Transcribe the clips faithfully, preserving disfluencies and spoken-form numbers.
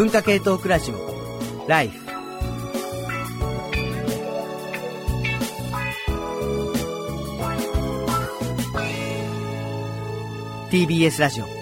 文化系トークラジオライフ。ティービーエス ラジオ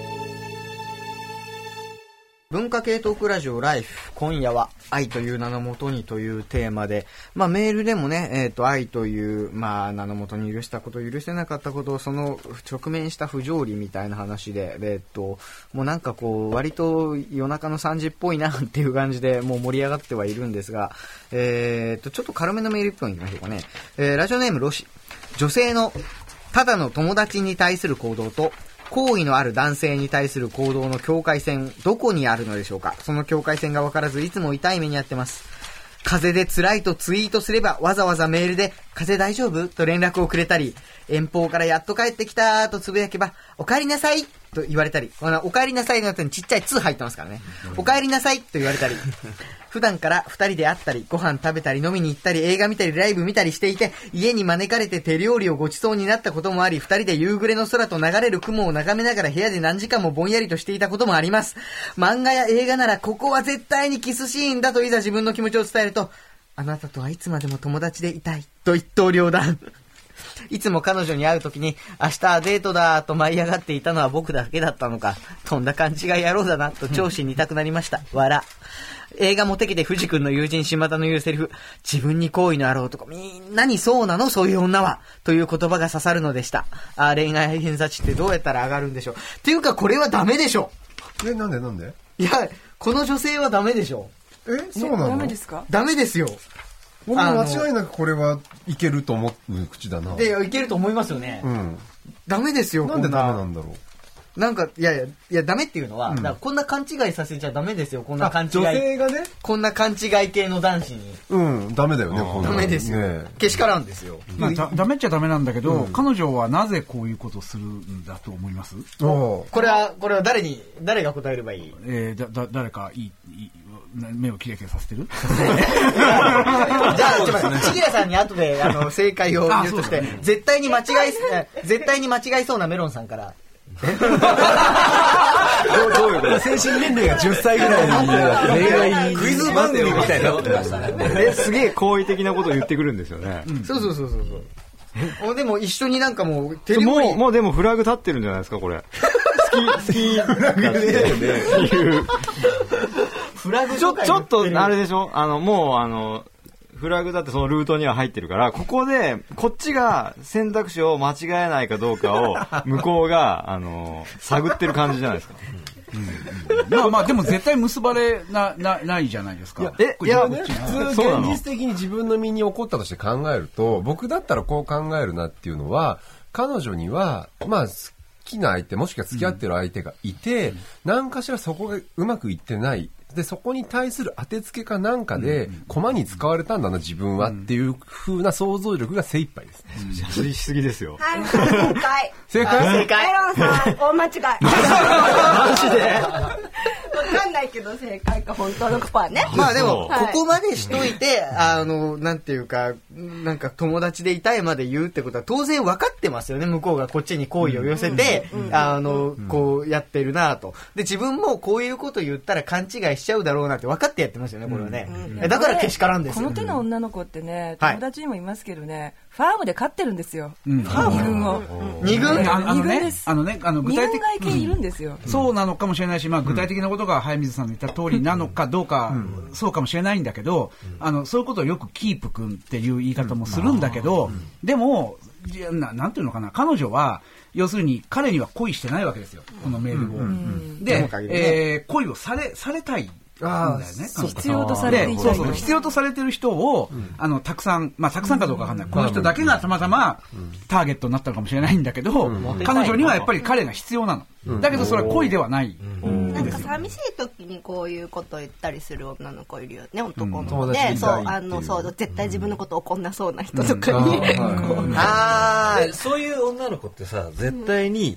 文化系トークラジオライフ。今夜は愛という名のもとにというテーマで、まあメールでもね、えっと愛というまあ名のもとに許したこと、許せなかったこと、その直面した不条理みたいな話で、えっともうなんかこう割と夜中のさんじっぽいなっていう感じでもう盛り上がってはいるんですが、えっとちょっと軽めのメール一本いきましょうかね。えー、ラジオネームロシ。女性のただの友達に対する行動と好意のある男性に対する行動の境界線、どこにあるのでしょうか。その境界線が分からずいつも痛い目に遭ってます。風邪で辛いとツイートすればわざわざメールで風邪大丈夫と連絡をくれたり、遠方からやっと帰ってきたとつぶやけばお帰りなさいと言われたり、お帰りなさいの後にちっちゃいツー入ってますからね。お帰りなさいと言われたり、普段から二人で会ったりご飯食べたり飲みに行ったり映画見たりライブ見たりしていて、家に招かれて手料理をごちそうになったこともあり、二人で夕暮れの空と流れる雲を眺めながら部屋で何時間もぼんやりとしていたこともあります。漫画や映画ならここは絶対にキスシーンだといざ自分の気持ちを伝えると、あなたとはいつまでも友達でいたいと一刀両断。いつも彼女に会うときに明日はデートだと舞い上がっていたのは僕だけだったのか、とんだ勘違い野郎だなと上司に言いたくなりました。笑。映画モテ期で藤君の友人島田の言うセリフ、自分に好意のある男、みんなにそうなのそういう女はという言葉が刺さるのでした。あ、恋愛偏差値ってどうやったら上がるんでしょう。っていうかこれはダメでしょ。 え、なんでなんで。 いや、この女性はダメでしょ。 え、そうなの。 ダメですか。 ダメですよ。 僕も間違いなくこれはいけると思う口だな。 で、いけると思いますよね。 うん。 ダメですよ。 なんでダメなんだろう。 なんか、いやいや、いや、ダメっていうのは、うん、だからこんな勘違いさせちゃダメですよ、こんな勘違い。 女性がね。 こんな勘違い系の男子に。 うん、ダメだよね、こんな。 ダメですよ。ね、けしからんですよ。 まあ、ダメっちゃダメなんだけど、うん、彼女はなぜこういうことをするんだと思います？ これは、これは誰に、誰が答えればいい？ えー、だ、だ、誰かいい、いい目をキラキラさせてるじゃあ、ちょっと待って、ちぎらさんに後で、あの、正解を言うとして、ね、絶対に間違い、絶対に間違いそうなメロンさんから。どう、どういうこと精神年齢がじゅっさいぐらいに恋愛クイズ番組みたいになってましたね。 すげえ好意的なことを言ってくるんですよね。 うん、そうそうそうそうそう。でも一緒になんかもうテレビもうもうでもフラグ立ってるんじゃないですかこれ。好き好きフラグでいうフラグちょちょっとあれでしょ。あのもうあの。フラグだってそのルートには入ってるから、ここでこっちが選択肢を間違えないかどうかを向こうがあの探ってる感じじゃないですか。 うんうん、まあまあでも絶対結ばれ な, な, ないじゃないですか。いや、 えいやね、普通現実的に自分の身に起こったとして考えると、僕だったらこう考えるなっていうのは、彼女にはまあ好きな相手もしくは付き合ってる相手がいて、うん、何かしらそこがうまくいってない。でそこに対する当てつけかなんかで駒に使われたんだな自分はっていう風な想像力が精一杯ですね。 無理しすぎですよ。 はい、正解。 正解？ 正解。 メロンさん大間違い。 マジで？ わかんないけど正解か本当のパーね。 まあでもここまでしといて、あのなんていうかなんか友達でいたいまで言うってことは当然分かってますよね。向こうがこっちに好意を寄せて、あのこうやってるなと。で自分もこういうこと言ったら勘違いしちゃうだろうなって分かってやってますよねこれはね。うん、だからけしからんですよ。 この手の女の子ってね、友達にもいますけどね、ファームで飼ってるんですよ。 うん、 ファームに軍を。 に軍？ あのね、 です。 あのね、あの具体的に軍外系いるんですよ。 うん、そうなのかもしれないし、まあ具体的なことが早水さんの言った通りなのかどうか、うん、そうかもしれないんだけど、うん、あのそういうことをよくキープ君っていう言い方もするんだけど、うん、でもななんていうのかな、彼女は要するに彼には恋してないわけですよ、このメールを。うん、で、えー、恋をされされたい。あね、 必要とされている、 そうそう必要とされてる人を、うん、あのたくさん、まあ、たくさんかどうかわかんない、うん、この人だけがたまたまターゲットになったのかもしれないんだけど、うん、彼女にはやっぱり彼が必要なの、うん、だけどそれは恋ではない、 うん、なんか寂しい時にこういうことを言ったりする女の子いるよね、男の子で、うん、そうあのそう絶対自分のこと怒んなそうな人とかに、うん、 ああそういう女の子ってさ絶対に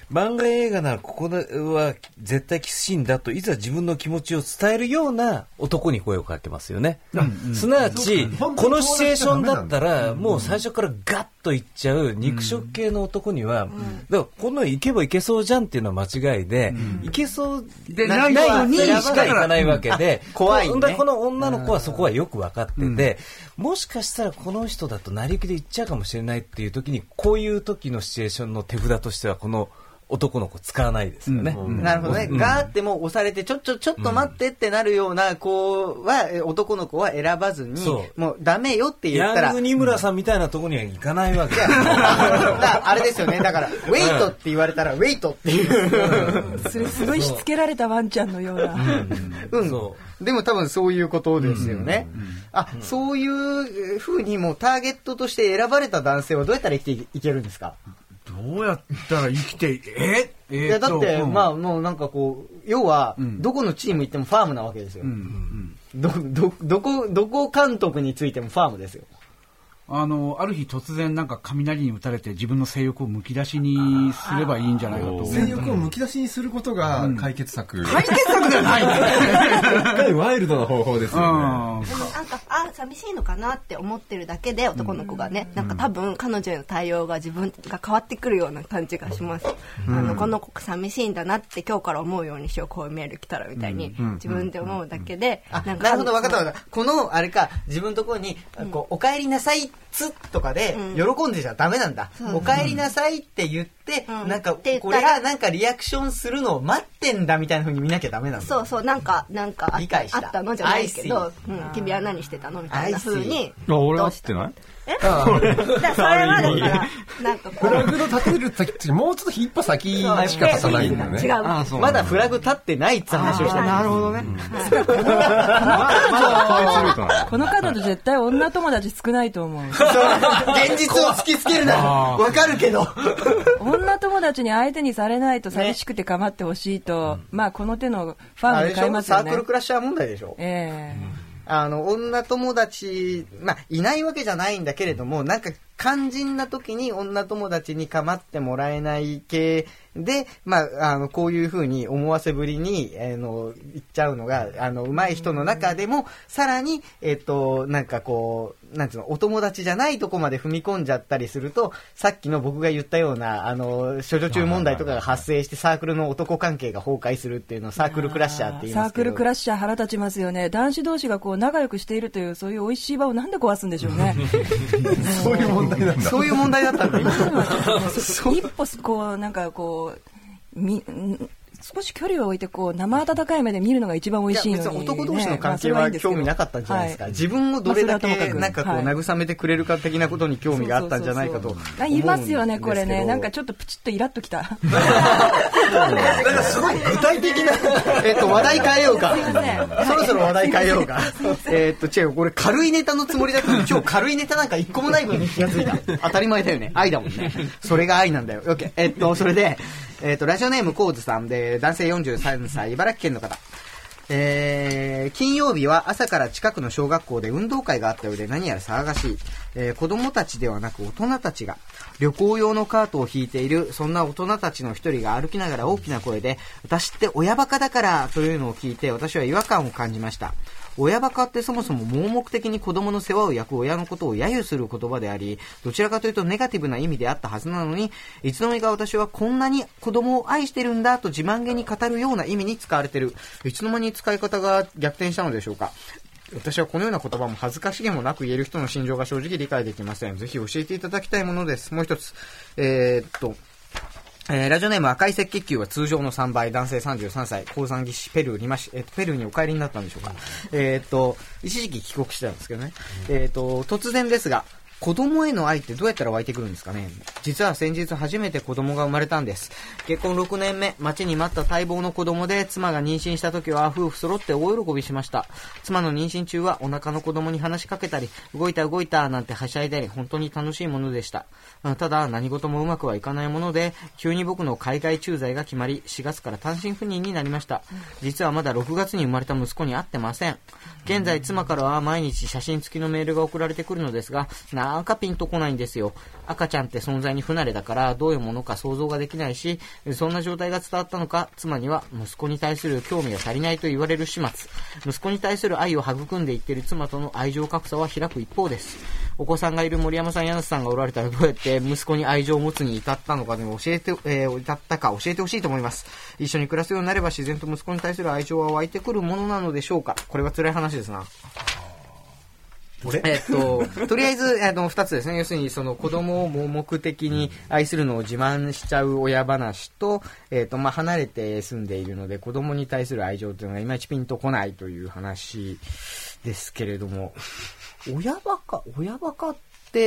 漫画映画ならここは絶対キスシーンだといざ自分の気持ちを伝えるような男に声をかけてますよね、うんうん、すなわちこのシチュエーションだったらもう最初からガッといっちゃう肉食系の男には、うん、だからこの行けばいけそうじゃんっていうのは間違いで、うん、いけそうでないのにしか行かないわけで怖い、ね、 この女の子はそこはよく分かってて、うん、もしかしたらこの人だと成り行きで行っちゃうかもしれないっていう時にこういう時のシチュエーションの手札としてはこの男の子使わないですよね、 うん、なるほどね、うん、ガーってもう押されてちょちょちょっと待ってってなるような子は、うん、男の子は選ばずにもうダメよって言ったらヤング二村さんみたいなところには行かないわけ、うん、 だあれですよねだからウェイトって言われたらウェイトっていう、 うん、それすごいしつけられたワンちゃんのようなうん、 うん、そうでも多分そういうことですよね、うんうんうん、あ、うん、そういう風にもうターゲットとして選ばれた男性はどうやったら生きていけるんですか？ どうやったら生きてええー、 いやだって、うん、まあもうなんかこう要は、うん、どこのチーム行ってもファームなわけですよ、うんうんうん、ど, ど, どこどこ監督についてもファームですよ。 あのある日突然なんか雷に打たれて自分の性欲をむき出しにすればいいんじゃないかと。 性欲をむき出しにすることが解決策、うん、 解決策ではないワイルドな方法ですよね、うん、 なんかあ寂しいのかなって思ってるだけで男の子がね、うん、なんか多分彼女への対応が自分が変わってくるような感じがします、うん、あのこの子寂しいんだなって今日から思うようにしようこういうメール来たらみたいに自分で思うだけで、 うんうん、なんかなるほど分かった分かったこのあれか自分のところにこうお帰りなさいつとかで喜んでちゃダメなんだ、うん、お帰りなさいって言って、うん、なんかこれがなんかリアクションするのを待ってんだみたいな風に見なきゃダメなんだ。 そうそうなんかなんかあったのじゃないけど、うん、君は何してたのみたいな風に俺は知ってないえだそれはだからなんかこうフラグの立てる時もうちょっと一歩先しか立たないんだよね。 違うあうまだフラグ立ってないって話をした。 なるほどね、うんはい、この彼女絶対女友達少ないと思う。 そう現実を突きつけるなわかるけど女友達に相手にされないと寂しくて構ってほしいと、ね、まあこの手のファンに買いますよね。 サークルクラッシャー問題でしょ。 ええーあの女友達、まあ、いないわけじゃないんだけれどもなんか肝心な時に女友達に構ってもらえない系で、まあ、あのこういう風に思わせぶりに、えー、の言っちゃうのがあの上手い人の中でもさらに、えー、となんかこうなんていうのお友達じゃないとこまで踏み込んじゃったりするとさっきの僕が言ったようなあの処女中問題とかが発生してサークルの男関係が崩壊するっていうのをサークルクラッシャーって言いますけどサークルクラッシャー腹立ちますよね。男子同士がこう仲良くしているというそういう美味しい場をなんで壊すんでしょうねそういう問題なんだそういう問題だったんだ今一歩こうなんかこうみ少し距離を置いてこう生温かい目で見るのが一番美味しいのに、ね、 いや別に男同士の関係は興味なかったんじゃないですか、はい、自分をどれだけなんかこう慰めてくれるか的なことに興味があったんじゃないかと思うんですけど。 いますよねこれねなんかちょっとプチッとイラッときたなんかすごい具体的なえっと話題変えようかそろそろ話題変えようかえっと違うこれ軽いネタのつもりだったのに今日軽いネタなんか一個もない分に気がついた当たり前だよね愛だもんねそれが愛なんだよ OK えっとそれでえっとラジオネームコーズさんで男性よんじゅうさんさい茨城県の方、えー、金曜日は朝から近くの小学校で運動会があったようで何やら騒がしい、えー、子供たちではなく大人たちが旅行用のカートを引いているそんな大人たちの一人が歩きながら大きな声で私って親バカだからというのを聞いて私は違和感を感じました。親バカってそもそも盲目的に子供の世話を焼く親のことを揶揄する言葉でありどちらかというとネガティブな意味であったはずなのにいつの間にか私はこんなに子供を愛してるんだと自慢げに語るような意味に使われている。いつの間に使い方が逆転したのでしょうか。私はこのような言葉も恥ずかしげもなく言える人の心情が正直理解できません。ぜひ教えていただきたいものです。もう一つえー、っとえー、ラジオネーム赤い赤血球は通常のさんばい男性さんじゅうさんさい鉱山技師ペルーにまし、えー、ペルーにお帰りになったんでしょうか、うん、えー、っと一時期帰国してたんですけどね、うん、えー、っと突然ですが子供への愛ってどうやったら湧いてくるんですかね。実は先日初めて子供が生まれたんです。結婚ろくねんめ待ちに待った待望の子供で妻が妊娠した時は夫婦揃って大喜びしました。妻の妊娠中はお腹の子供に話しかけたり動いた動いたなんてはしゃいだり本当に楽しいものでした。ただ何事もうまくはいかないもので急に僕の海外駐在が決まりしがつから単身赴任になりました。実はまだろくがつに生まれた息子に会ってません。現在妻からは毎日写真付きのメールが送られてくるのですがななんかピンとこないんですよ。赤ちゃんって存在に不慣れだからどういうものか想像ができないし、そんな状態が伝わったのか、妻には息子に対する興味が足りないと言われる始末。息子に対する愛を育んでいっている妻との愛情格差は開く一方です。お子さんがいる森山さん、柳瀬さんがおられたらどうやって息子に愛情を持つに至ったのかでも教えて、えー、至ったか教えてほしいと思います。一緒に暮らすようになれば自然と息子に対する愛情は湧いてくるものなのでしょうか。これは辛い話ですな。えっと、とりあえず、あの、二つですね。要するに、その子供を盲目的に愛するのを自慢しちゃう親話と、えっと、まあ、離れて住んでいるので、子供に対する愛情というのがいまいちピンとこないという話ですけれども、親バカ、親バカって、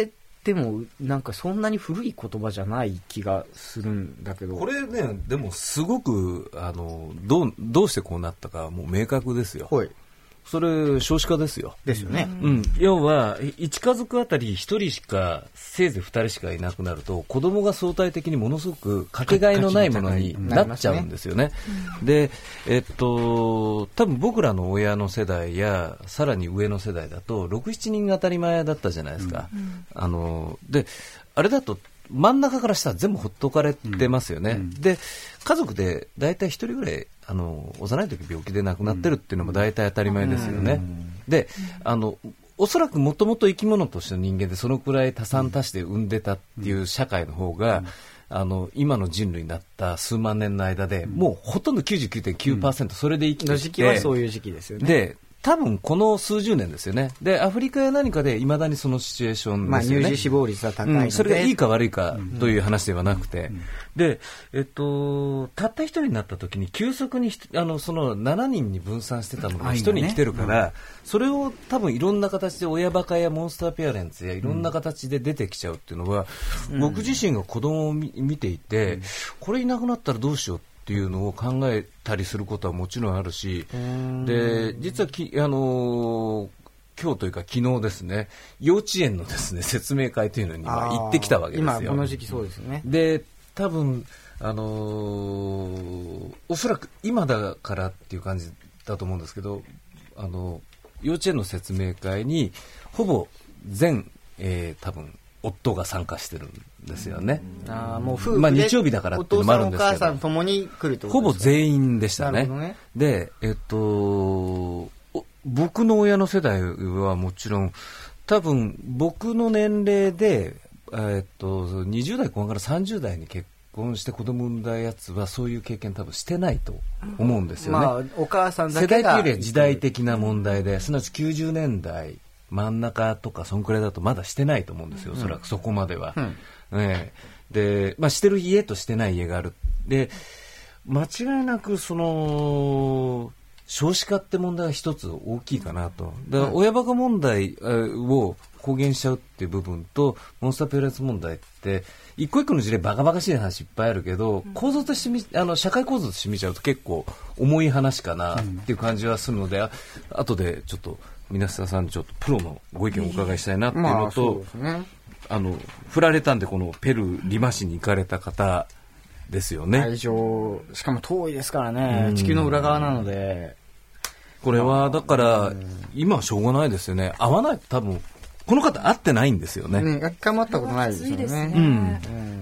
でも、なんかそんなに古い言葉じゃない気がするんだけど。 これね、でもすごく、あの、どう、どうしてこうなったか、もう明確ですよ。 はい。 それ少子化ですよ。 ですよね。 うん。要はいち家族あたりひとりしか、せいぜいふたりしかいなくなると、子供が相対的にものすごくかけがえのないものになっちゃうんですよね。で、えっと、多分僕らの親の世代や、さらに上の世代だと、ろく、しちにんが当たり前だったじゃないですか。うん、あの、で、あれだと、真ん中から下は全部ほっとかれてますよね。うん、で、家族で大体一人ぐらい、あの、幼い時病気で亡くなってるっていうのも大体当たり前ですよね。うん、で、あの、おそらくもともと生き物としての人間でそのくらい多産多死で産んでたっていう社会の方が、うん、あの、今の人類になった数万年の間で、うん、もうほとんど きゅうじゅうきゅうてんきゅうパーセント それで生きてきて、 の時期はそういう時期ですよね。 で、多分この数十年ですよね。で、アフリカや何かでいまだにそのシチュエーションですよね。 まあ、乳児死亡率は高いので、 うん、それがいいか悪いかという話ではなくて、うんうん、で、えっと、たった一人になった時に急速にあのそのしちにんに分散してたのが一人に来てるから、ね、うん、それを多分いろんな形で親バカやモンスターペアレンツやいろんな形で出てきちゃうっていうのは、うん、僕自身が子供を見、見ていて、うん、これいなくなったらどうしようっていうのを考えたりすることはもちろんあるし、で実はき、あのー、今日というか昨日ですね、幼稚園のですね説明会というのに行ってきたわけですよ。 今この時期そうですね。 で多分、あのー、おそらく今だからっていう感じだと思うんですけど、あの幼稚園の説明会にほぼ全、えー、多分夫が参加してるんですよね。 あ、もう夫婦で、 まあ、日曜日だからっていうのもあるんですけど、 お父さんお母さんともに来るってことですか？ ほぼ全員でしたね。 ね。 で、えっと、僕の親の世代はもちろん、多分僕の年齢で、えっと、にじゅう代後半からさんじゅう代に結婚して子供産んだやつはそういう経験多分してないと思うんですよね。 まあ、お母さんだけが世代というよりは時代的な問題で、すなわちきゅうじゅうねんだい真ん中とかそんくらいだとまだしてないと思うんですよ、おそらくそこまでは。うんね、で、まあ、してる家としてない家がある。で、間違いなくその少子化って問題が一つ大きいかなと。だから親バカ問題を公言しちゃうっていう部分とモンスターペアレンツ問題って一個一個の事例バカバカしい話いっぱいあるけど、構造としてみあの社会構造として見ちゃうと結構重い話かなっていう感じはするので、あ後でちょっと皆さんちょっとプロのご意見をお伺いしたいなっていうのと、まあ、あの振られたんでこのペルーリマ市に行かれた方ですよね。 会場しかも遠いですからね、地球の裏側なので、 これはだから今はしょうがないですよね。会わないと多分この方会ってないんですよね。 ね、一回も会ったことないですよね。 ですね、うん、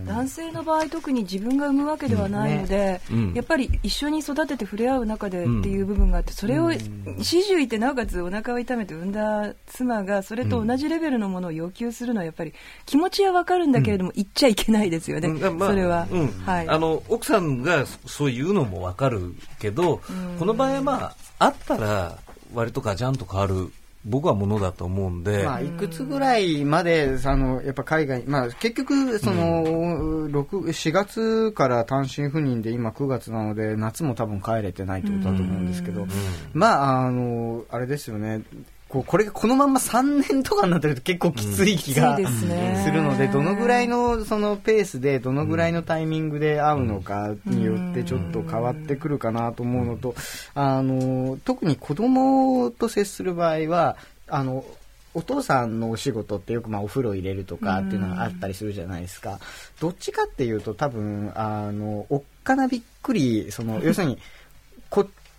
男性の場合特に自分が産むわけではないので、うんね、やっぱり一緒に育てて触れ合う中でっていう部分があって、それを始終いてなおかつお腹を痛めて産んだ妻がそれと同じレベルのものを要求するのはやっぱり気持ちはわかるんだけれども、うん、言っちゃいけないですよね、うんまあ、それは、うんはい、 あの奥さんがそう言うのもわかるけど、うん、この場合はまああったら割とガチャンと変わる僕はものだと思うんで、 まあ、いくつぐらいまであのやっぱ海外、まあ、結局その、うん、しがつから単身赴任で今くがつなので夏も多分帰れてないってことだと思うんですけど、うん、まああのあれですよね、こうこれがこのままさんねんとかになってると結構きつい気が、うん、するので、どのぐらいのそのペースでどのぐらいのタイミングで会うのかによってちょっと変わってくるかなと思うのと、あの特に子供と接する場合はあのお父さんのお仕事ってよくまあお風呂入れるとかっていうのがあったりするじゃないですか。どっちかっていうと多分あのおっかなびっくりその要するにこっ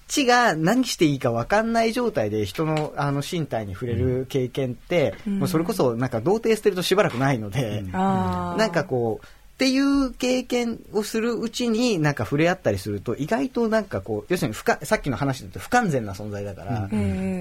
ちが何していいか分かんない状態で人のあの身体に触れる経験って、うん、もうそれこそなんか童貞捨てるとしばらくないので、うん、なんかこうっていう経験をするうちになんか触れ合ったりすると意外となんかこう要するに不かさっきの話だと不完全な存在だから、うん、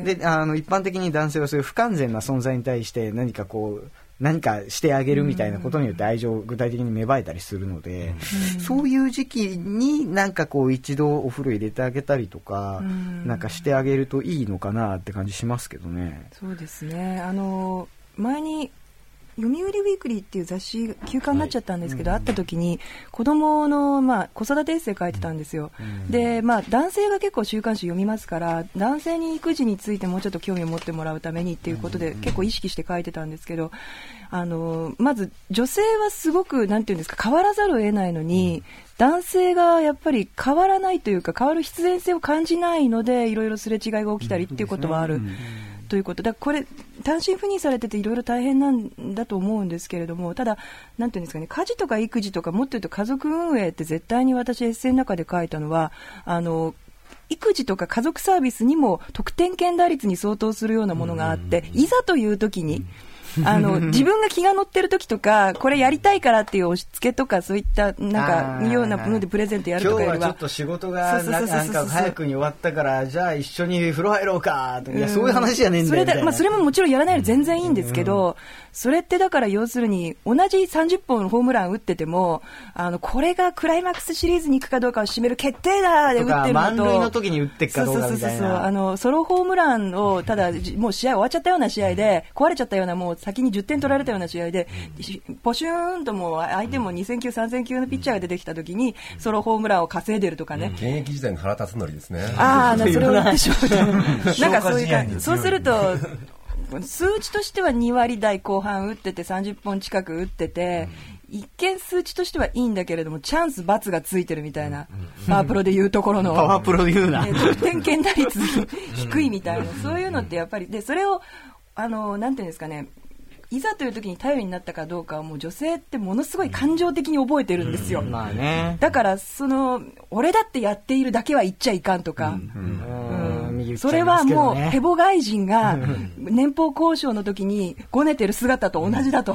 であの一般的に男性はそういう不完全な存在に対して何かこう何かしてあげるみたいなことによって愛情を具体的に芽生えたりするので、うん、そういう時期になんかこう一度お風呂入れてあげたりとか、うん、なんかしてあげるといいのかなって感じしますけどね。 そうですね。あの前に読売ウィークリーっていう雑誌休刊になっちゃったんですけど、はい、会った時に子供の、まあ、子育てエッセイ書いてたんですよ、うん、で、まあ、男性が結構週刊誌読みますから男性に育児についてもうちょっと興味を持ってもらうためにっていうことで結構意識して書いてたんですけど、あのまず女性はすごくなんていうんですか変わらざるを得ないのに、男性がやっぱり変わらないというか変わる必然性を感じないのでいろいろすれ違いが起きたりっていうことはある、うんということだこれ単身赴任されてていろいろ大変なんだと思うんですけれども、ただなんていうんですかね、家事とか育児とかもっと言うと家族運営って絶対に私エッセイの中で書いたのはあの育児とか家族サービスにも得点圏打率に相当するようなものがあって、いざという時にあの自分が気が乗ってる時とかこれやりたいからっていう押し付けとかそういったなんかようなものでプレゼントやるとかよりは今日はちょっと仕事がなんか早くに終わったからじゃあ一緒に風呂入ろうかとか、いやそういう話じゃねえんだよみたいな。それで、まあ、 それももちろんやらないで全然いいんですけど、それってだから要するに同じさんじゅっぽんのホームラン打っててもあのこれがクライマックスシリーズに行くかどうかを締める決定打で打ってるのと満塁の時に打っていくかどうかみたいな、そうそうそうそう、あのソロホームランをただもう試合終わっちゃったような試合で壊れちゃったようなもう先にじゅってん取られたような試合でポシューンともう相手もにせんきゅうさんぜんきゅうのピッチャーが出てきた時にソロホームランを稼いでるとかね、 現役時代の原辰徳ですね。 ああそれを言ってしまったなんかそういう感じ。そうすると数値としてはにわりだいこう半打っててさんじゅっぽん近く打ってて、うん、一見数値としてはいいんだけれどもチャンス×がついてるみたいな、うん、パワープロでいうところのパワープロで言うな、 ね、得点圏打率低いみたいな、そういうのってやっぱりでそれをあのなんていうんですかね、いざという時に頼りになったかどうかはもう女性ってものすごい感情的に覚えてるんですよ、 うんまあね、 だからその俺だってやっているだけは言っちゃいかんとか、うんうんうん、それはもうヘボ外人が年俸交渉の時にごねてる姿と同じだと、うん、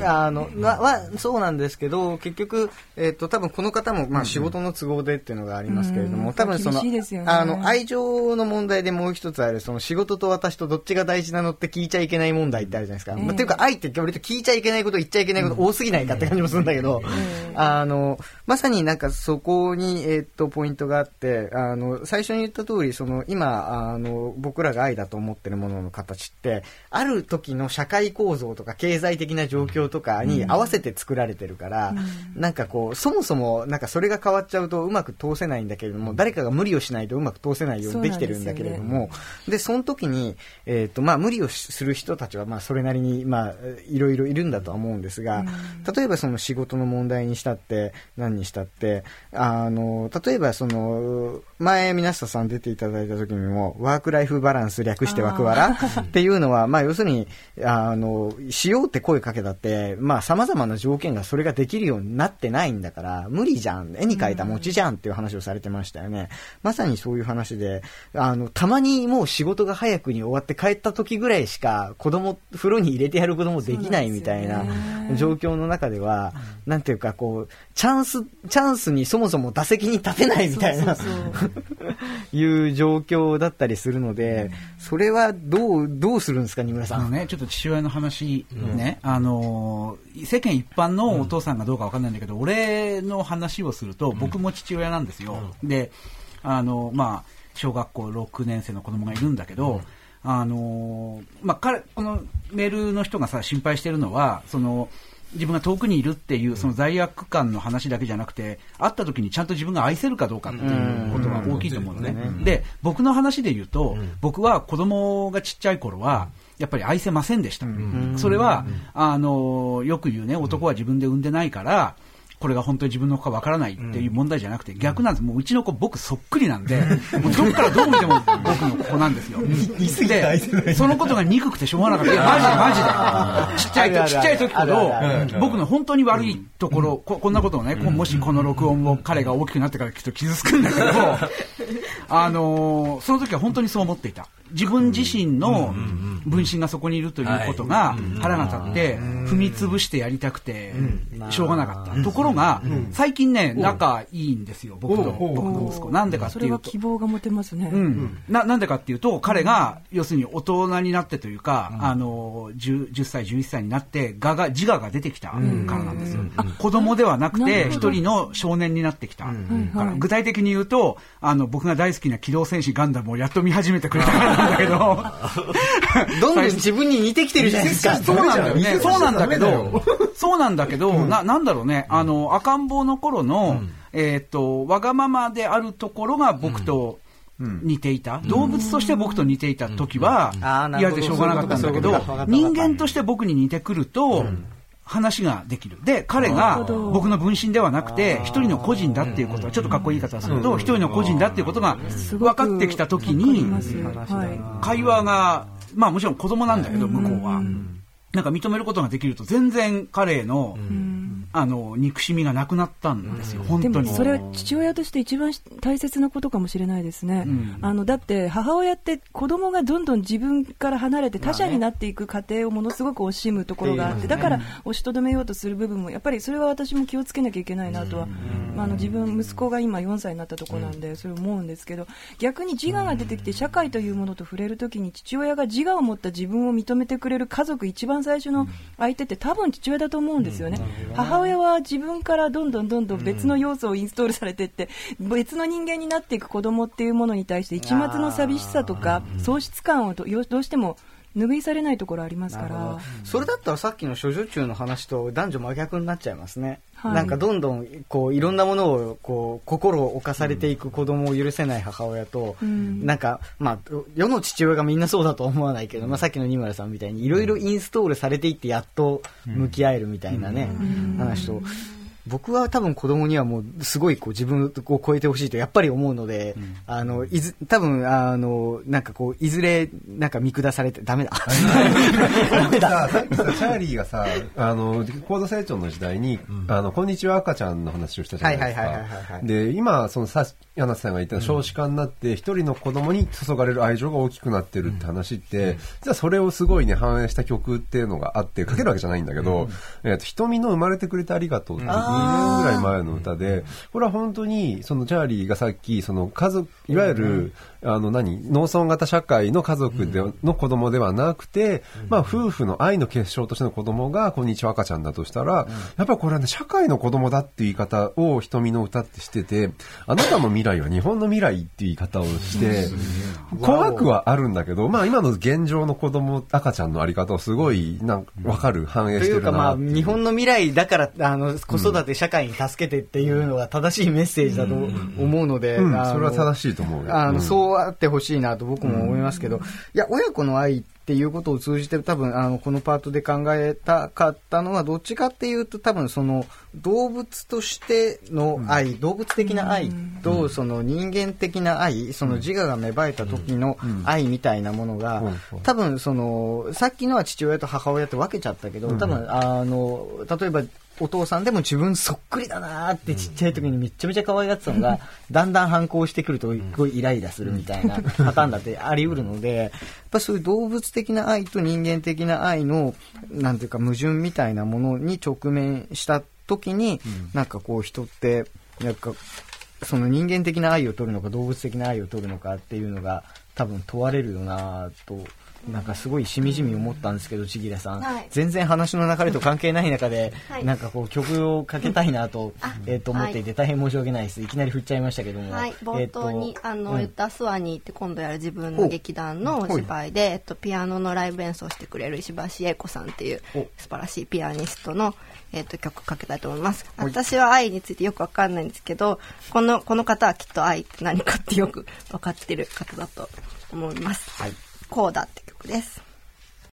あのはそうなんですけど結局、えー、と多分この方もまあ仕事の都合でっていうのがありますけれども、うん、多分その、ね、あの愛情の問題でもう一つあるその仕事と私とどっちが大事なのって聞いちゃいけない問題ってあるじゃないですか、えーまあ、っていうか愛って割と聞いちゃいけないこと言っちゃいけないこと多すぎないかって感じもするんだけど、えー、あのまさになんかそこに、えー、とポイントがあってあの最初に言った通りその今あの僕らが愛だと思ってるものの形ってある時の社会構造とか経済的な状況とかに合わせて作られてるから、うん、なんかこうそもそもなんかそれが変わっちゃうとうまく通せないんだけれども誰かが無理をしないとうまく通せないようにできてるんだけれども、で、ね、その時に、えーとまあ、無理をする人たちはまあそれなりにまあいろいろいるんだとは思うんですが、うん、例えばその仕事の問題にしたって何にしたってあの例えばその前皆さん出ていただいた時にもワークライフバランス略してワクワラっていうのはまあ要するにあのしようって声かけたってまあ様々な条件がそれができるようになってないんだから無理じゃん、絵に描いた餅じゃんっていう話をされてましたよね、うん、まさにそういう話であのたまにもう仕事が早くに終わって帰った時ぐらいしか子供風呂に入れてやることもできないみたいな状況の中では、うん、なんていうかこうチャンスチャンスにそもそも打席に立てないみたいなそうそうそういう状況だったりするので、うん、それはどうどうするんですか、二村さん。 あのね、ちょっと父親の話、ね、うん、あの世間一般のお父さんがどうかわかんないんだけど、うん、俺の話をすると僕も父親なんですよ、うん、であの、まあ、小学校ろくねん生の子供がいるんだけど、うん、あのまあ、彼このメールの人がさ心配してるのはその自分が遠くにいるっていうその罪悪感の話だけじゃなくて、会った時にちゃんと自分が愛せるかどうかっていうことが大きいと思うのね。で、僕の話で言うと、僕は子供がちっちゃい頃はやっぱり愛せませんでした。それはあのよく言うね、男は自分で産んでないからこれが本当に自分の子かわからないっていう問題じゃなくて、逆なんです。もううちの子僕そっくりなんで、もうどっからどう見ても僕の子なんですよ。で、そのことが憎くてしょうがなかった。いや、マジでマジで。ちっちゃいと、ちっちゃい時ほど、僕の本当に悪いところ、こ, こんなことをね、もしこの録音を彼が大きくなってから聞くと傷つくんだけど、あのー、その時は本当にそう思っていた。自分自身の分身がそこにいるということが腹が立って踏み潰してやりたくてしょうがなかったところが、最近ね仲いいんですよ、僕と僕の息子。なんでかっていうと、それは希望が持てますね。 うん、な, なんでかっていうと、彼が要するに大人になってというか、あの 10, じゅっさいじゅういっさいになってがが自我が出てきたからなんですよ。子供ではなくて一人の少年になってきたから。具体的に言うと、あの僕が大好きな機動戦士ガンダムをやっと見始めてくれたからなんだけどどんどん自分に似てきてるじゃないですか。 そうなんだよね。そうなんだけど、そうなんだけど、な、なんだろうね。あの、赤ん坊の頃の、うん、えっと、わがままであるところが僕と似ていた。うん、動物として僕と似ていた時は、嫌でしょうがなかったんだけど、人間として僕に似てくると、うん話ができる。で、彼が僕の分身ではなくて一人の個人だっていうことは、ちょっとかっこいい言い方をすると、一人の個人だっていうことが分かってきたときに、会話が、まあもちろん子供なんだけど、向こうは。なんか認めることができると、全然彼への、あの憎しみがなくなったんですよ、本当に。 でもそれは父親として一番大切なことかもしれないですね。うん、あのだって母親って子供がどんどん自分から離れて他者になっていく過程をものすごく惜しむところがあって、だから押しとどめようとする部分もやっぱりそれは私も気をつけなきゃいけないなとは、まあ、あの自分息子が今よんさいになったところなんでそれ思うんですけど、逆に自我が出てきて社会というものと触れるときに、父親が自我を持った自分を認めてくれる家族、一番最初の相手って多分父親だと思うんですよね。母親は自分からどんどんどんどん別の要素をインストールされていって、うん、別の人間になっていく子供っていうものに対して一末の寂しさとか喪失感をどうしても拭いされないところありますから。 それだったらさっきの処女中の話と男女真逆になっちゃいますね。はい、なんかどんどんこういろんなものをこう心を侵されていく子供を許せない母親と、うん、なんかまあ世の父親がみんなそうだとは思わないけど、まあ、さっきの二村さんみたいにいろいろインストールされていってやっと向き合えるみたいなね、うん、話と。僕は多分子供にはもうすごいこう自分を超えてほしいとやっぱり思うので、うん、あのいず多分あのなんかこういずれなんか見下されてダメだ。 ダメだ。さっきさチャーリーがさあの高度成長の時代に、うん、あのこんにちは赤ちゃんの話をしたじゃないですか。で今そのさ柳瀬さんが言った少子化になって一、うん、人の子供に注がれる愛情が大きくなってるって話って、うん、じゃあそれをすごいね反映した曲っていうのがあってかけるわけじゃないんだけど、うん、えーと瞳の生まれてくれてありがとうって、うんにねんぐらい前の歌で、これは本当にそのチャーリーがさっきその家族いわゆるあの何農村型社会の家族での子供ではなくて、まあ夫婦の愛の結晶としての子供がこんにちは赤ちゃんだとしたら、やっぱりこれはね社会の子供だっていう言い方を瞳の歌ってしてて、あなたの未来は日本の未来っていう言い方をして怖くはあるんだけど、まあ今の現状の子供赤ちゃんのあり方をすごいなんか分かる反映してるな。 というかまあ日本の未来だからあの子育て社会に助けてっていうのが正しいメッセージだと思うので、 うんうん、それは正しいと思うよ。 あの、うん、そうあってほしいなと僕も思いますけど、うん、いや親子の愛っていうことを通じて多分あのこのパートで考えたかったのはどっちかっていうと多分その動物としての愛、うん、動物的な愛と、うん、その人間的な愛、その自我が芽生えた時の愛みたいなものが、うん、多分そのさっきのは父親と母親って分けちゃったけど、多分あの例えばお父さんでも自分そっくりだなーってちっちゃい時にめちゃめちゃ可愛がってたのが、うん、だんだん反抗してくるとすごいイライラするみたいなパターンだってあり得るので、やっぱそういう動物的な愛と人間的な愛のなんていうか矛盾みたいなものに直面した時に、うん、なんかこう人ってなんかその人間的な愛を取るのか動物的な愛を取るのかっていうのが多分問われるよなと。なんかすごいしみじみ思ったんですけど、千木さん、はい、全然話の流れと関係ない中で、はい、なんかこう曲をかけたいなと、えー、と思っていて大変申し訳ないです。いきなり振っちゃいましたけども、 はい、冒頭に、えー、あの言ったスワニーって今度やる自分の劇団のお芝居で、えっと、ピアノのライブ演奏してくれる石橋英子さんっていう素晴らしいピアニストの、えっと、曲かけたいと思います。私は愛についてよくわかんないんですけど、この、この方はきっと愛って何かってよくわかってる方だと思います。はい、コーダって曲です。